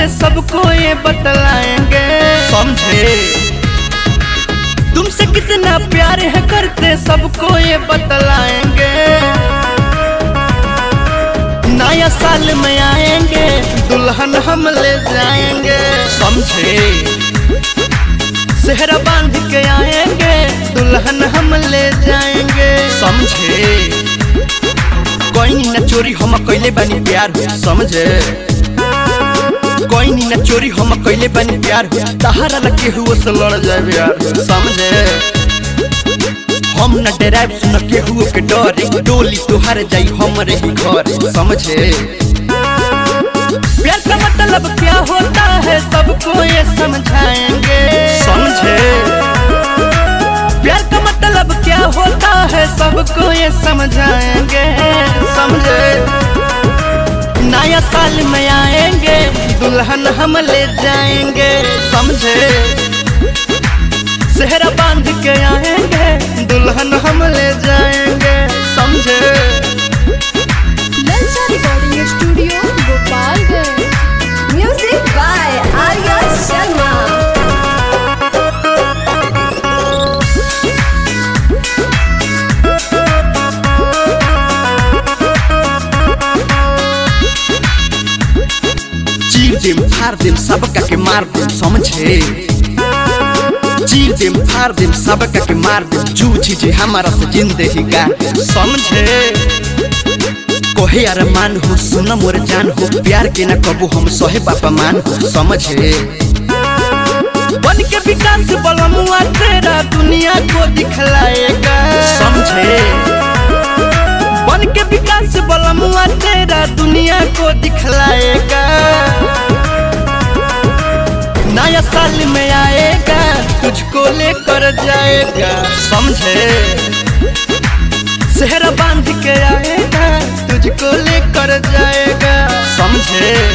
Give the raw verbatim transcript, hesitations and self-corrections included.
है सबको ये बतलाएंगे, समझे। तुमसे कितना प्यार है करते सबको ये बतलाएंगे। नया साल में आएंगे दुल्हन हम ले जाएंगे, समझे। सेहरा बांध के आएंगे दुल्हन हम ले जाएंगे, समझे। कोई न चोरी हम कैले बानी प्यार हो, समझे। कोई न चोरी हम कैले बानी प्यार हो, तहारा लगे हुआ से लड़ जाए यार, समझे। हम न डराइब सुन के हुआ के डरे, डोली तुहार जाई हमरे ही घर, समझे। प्यार का मतलब क्या होता है सबको ये समझाएंगे, समझे। प्यार का मतलब क्या होता है सबको ये समझाएंगे, समझे। नया साल में आएंगे दुल्हन हम ले जाएंगे, समझे। सेहरा बांध के आएंगे दुल्हन हम ले जाएंगे, समझे। ललचा recording studio Gopalganj. Music by Arya Sharma. चीर देम फाड़ देम सबका के मार देम, समझे। चीर देम फाड़ देम सबका के मार देम, जूझी जे हमारा से जिंदगी गार देम, समझे। कोहे अरमान हो सुन मोर जान हो, प्यार के न कबू हम सहे बापा मान हो, समझे। बन के विकास बलमुआ तेरा दुनिया को दिखलाएगा, समझे। बन के विकास बलमुआ तेरा दुनिया को दिखलाएगा। नया साल में आएगा तुझको लेकर जाएगा, समझे। सेहरा बांध के आएगा तुझको लेकर जाएगा, समझे।